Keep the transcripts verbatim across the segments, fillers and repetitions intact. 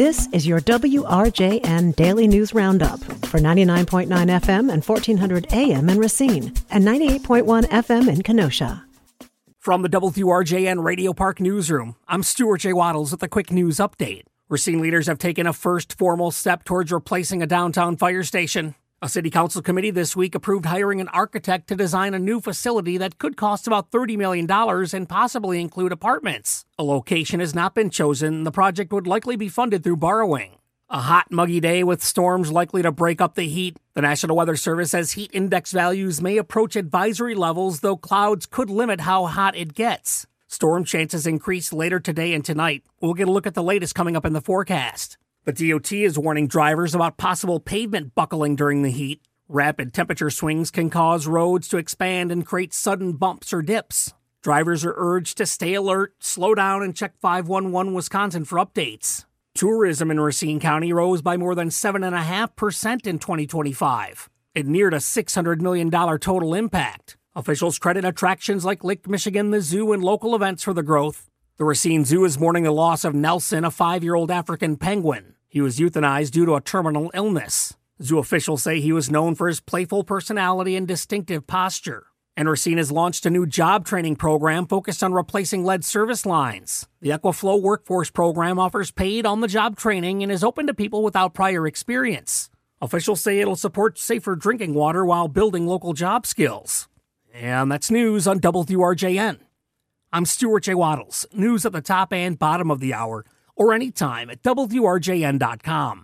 This is your W R J N Daily News Roundup for ninety-nine point nine F M and fourteen hundred A M in Racine and ninety-eight point one F M in Kenosha. From the W R J N Radio Park Newsroom, I'm Stuart J. Waddles with a quick news update. Racine leaders have taken a first formal step towards replacing a downtown fire station. A city council committee this week approved hiring an architect to design a new facility that could cost about thirty million dollars and possibly include apartments. A location has not been chosen. The project would likely be funded through borrowing. A hot, muggy day with storms likely to break up the heat. The National Weather Service says heat index values may approach advisory levels, though clouds could limit how hot it gets. Storm chances increase later today and tonight. We'll get a look at the latest coming up in the forecast. The D O T is warning drivers about possible pavement buckling during the heat. Rapid temperature swings can cause roads to expand and create sudden bumps or dips. Drivers are urged to stay alert, slow down, and check five one one Wisconsin for updates. Tourism in Racine County rose by more than seven point five percent in twenty twenty-five. It neared a six hundred million dollars total impact. Officials credit attractions like Lake Michigan, the zoo, and local events for the growth. The Racine Zoo is mourning the loss of Nelson, a five-year-old African penguin. He was euthanized due to a terminal illness. Zoo officials say he was known for his playful personality and distinctive posture. And Racine has launched a new job training program focused on replacing lead service lines. The Equiflow Workforce Program offers paid on-the-job training and is open to people without prior experience. Officials say it'll support safer drinking water while building local job skills. And that's news on W R J N. I'm Stuart J. Waddles. News at the top and bottom of the hour, or anytime at W R J N dot com.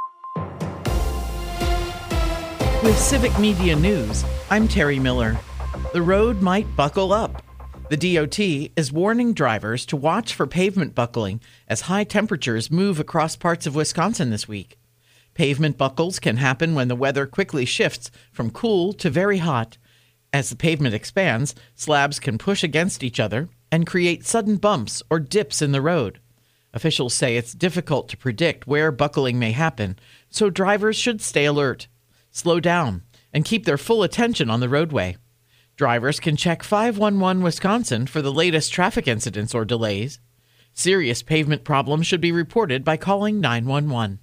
With Civic Media News, I'm Terry Miller. The road might buckle up. The D O T is warning drivers to watch for pavement buckling as high temperatures move across parts of Wisconsin this week. Pavement buckles can happen when the weather quickly shifts from cool to very hot. As the pavement expands, slabs can push against each other and create sudden bumps or dips in the road. Officials say it's difficult to predict where buckling may happen, so drivers should stay alert, slow down, and keep their full attention on the roadway. Drivers can check five one one Wisconsin for the latest traffic incidents or delays. Serious pavement problems should be reported by calling nine one one.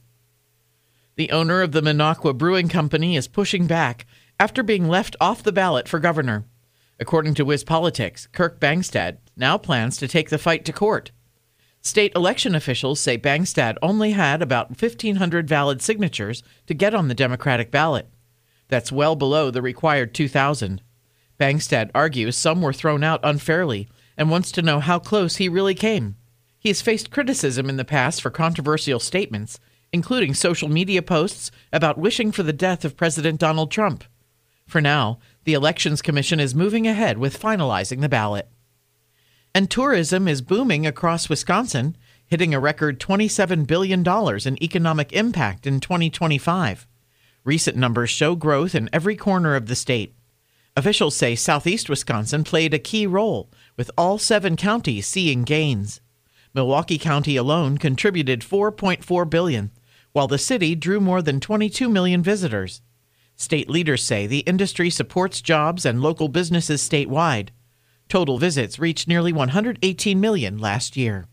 The owner of the Minocqua Brewing Company is pushing back after being left off the ballot for governor. According to WisPolitics, Kirk Bangstad now plans to take the fight to court. State election officials say Bangstad only had about fifteen hundred valid signatures to get on the Democratic ballot. That's well below the required two thousand. Bangstad argues some were thrown out unfairly and wants to know how close he really came. He has faced criticism in the past for controversial statements, including social media posts about wishing for the death of President Donald Trump. For now, the Elections Commission is moving ahead with finalizing the ballot. And tourism is booming across Wisconsin, hitting a record twenty-seven billion dollars in economic impact in twenty twenty-five. Recent numbers show growth in every corner of the state. Officials say Southeast Wisconsin played a key role, with all seven counties seeing gains. Milwaukee County alone contributed four point four billion dollars, while the city drew more than twenty-two million visitors. State leaders say the industry supports jobs and local businesses statewide. Total visits reached nearly one hundred eighteen million last year.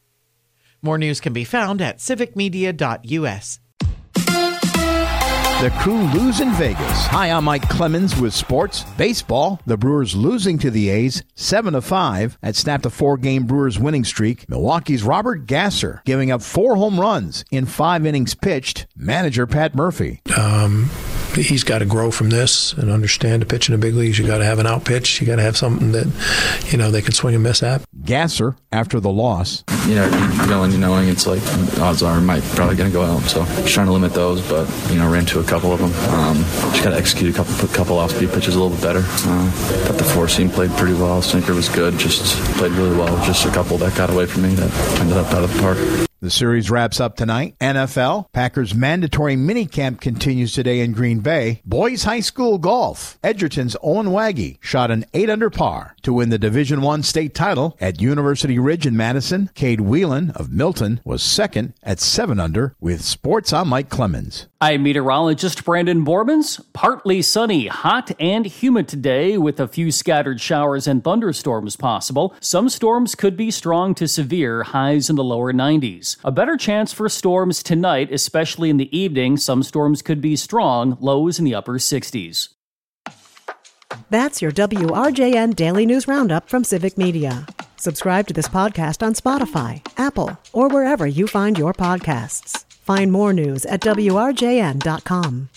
More news can be found at civic media dot U S. The Crew lose in Vegas. Hi, I'm Mike Clemens with sports. Baseball, the Brewers losing to the A's seven to five. That snapped a four-game Brewers winning streak. Milwaukee's Robert Gasser giving up four home runs in five innings pitched. Manager Pat Murphy. Um... He's got to grow from this and understand to pitch in the big leagues. You got to have an out pitch. You got to have something that, you know, they can swing and miss at. Gasser, after the loss. You know, knowing, knowing it's like odds are Mike probably going to go out. So just trying to limit those, but, you know, ran to a couple of them. Um, just got to execute a couple put a couple off-speed pitches a little bit better. Uh, thought the four seam played pretty well. Sinker was good. Just played really well. Just a couple that got away from me that ended up out of the park. The series wraps up tonight. N F L, Packers' mandatory minicamp continues today in Green Bay. Boys High School Golf, Edgerton's Owen Waggy shot an eight under par to win the Division I state title at University Ridge in Madison. Cade Whelan of Milton was second at seven under. With sports, I'm Mike Clemens. I'm meteorologist Brandon Bormans. Partly sunny, hot and humid today with a few scattered showers and thunderstorms possible. Some storms could be strong to severe, highs in the lower nineties. seventies. A better chance for storms tonight, especially in the evening. Some storms could be strong, lows in the upper sixties. That's your W R J N Daily News Roundup from Civic Media. Subscribe to this podcast on Spotify, Apple, or wherever you find your podcasts. Find more news at W R J N dot com.